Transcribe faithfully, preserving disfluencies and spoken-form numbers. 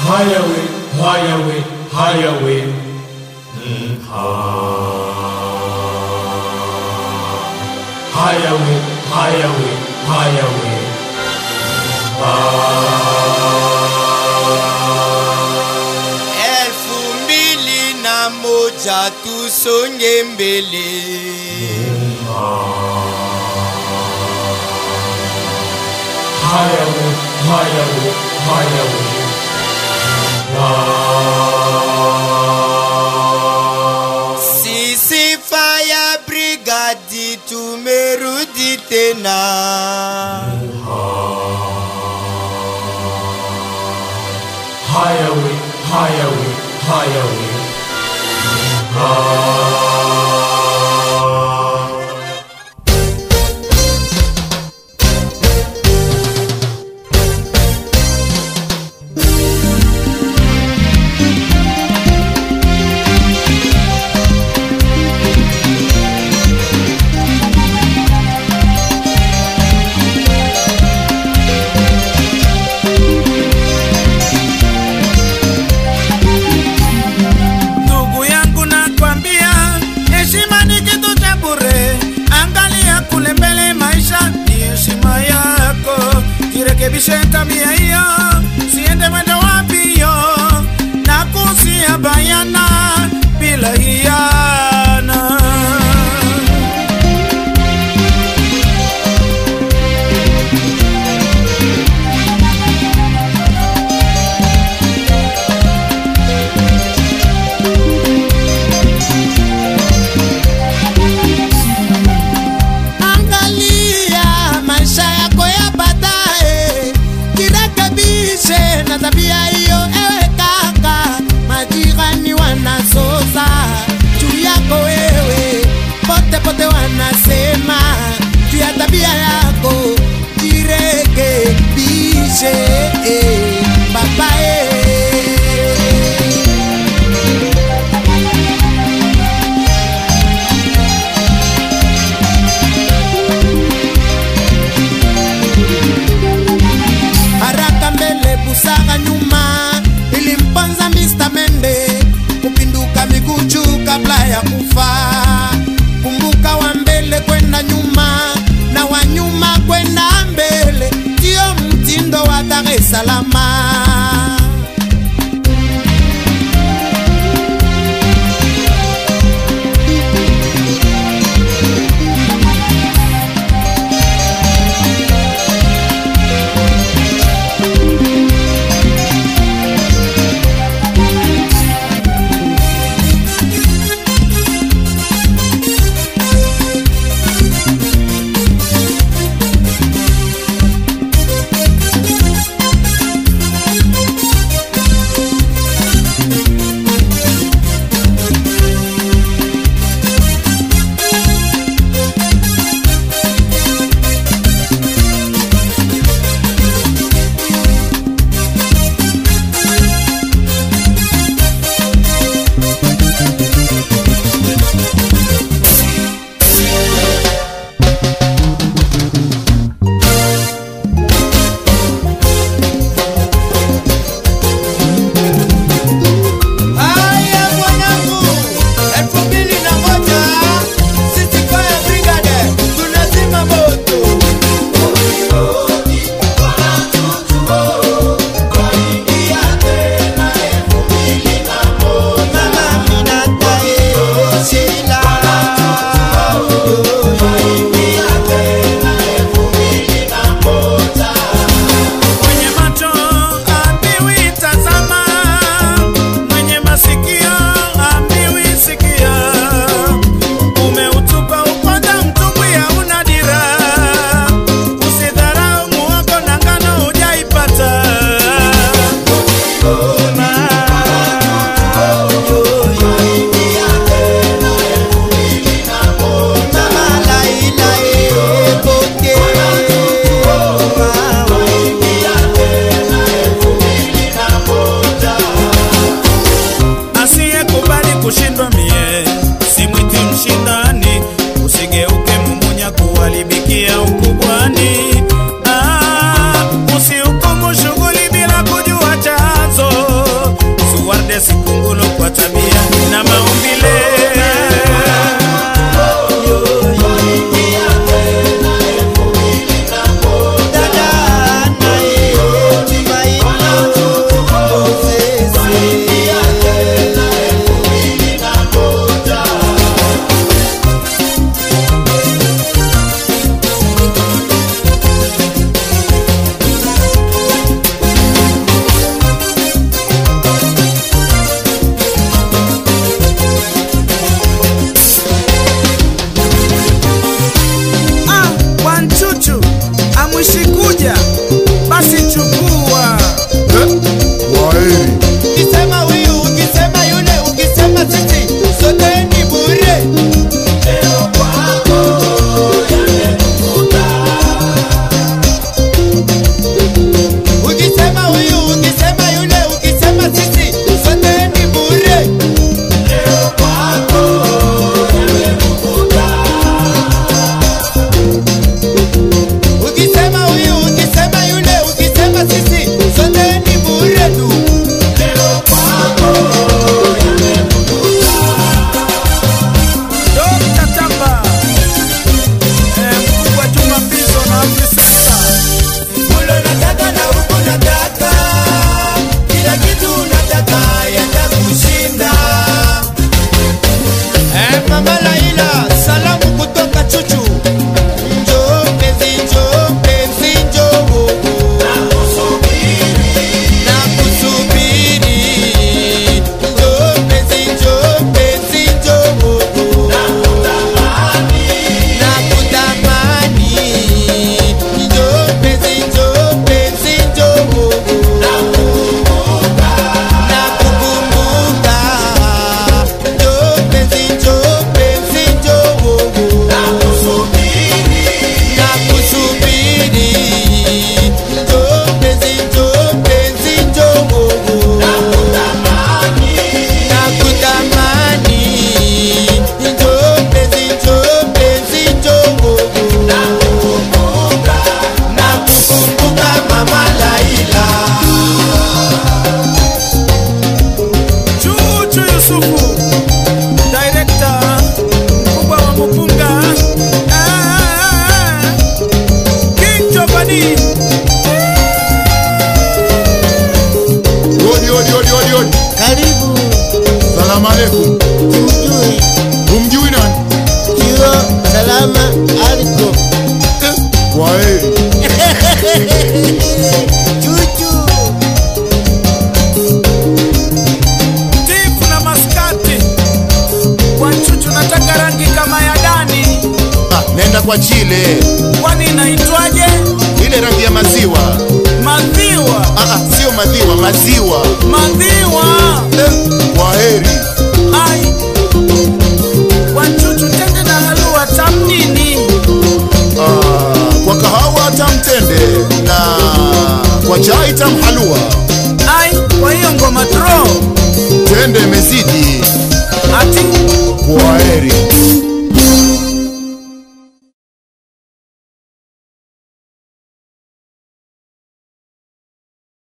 Highway, highway, highway. Mm, ha. Highway, highway, highway. Elfu mbili na moja tusonge mbele. Highway, highway, highway. Sisi Fire Brigade tumerudi tena. Highway, highway, highway. Rekebishe tabia hiyo, siende mwendo wapio, na kusia bayana bila hiana. Tabia hiyo ewe kaka, majirani wanasosa juu yako wewe, pote pote wanasema juu ya tabia yako, jirekebishe eh, baba eh. Haraka mbele busara nyuma, ilimponza mister Mende kupinduka miguu juu kabla ya kufa. Kumbuka wa mbele kwenda nyuma na wa nyuma kwenda mbele, ndio mtindo wa Dar es Salaam. kwa chile. Kwani inaitwaje? Ile rangi ya maziwa. Maziwa? Ah ah, sio maziwa, maziwa. Maziwa. Eh, kwaheri. Ai. Wanchuchu tende na halua tamu nini? Ah, kwa kahawa tamtende na kwa chai tamhalua. Ai, kwa hiyo ngoma draw. Tende mezidi.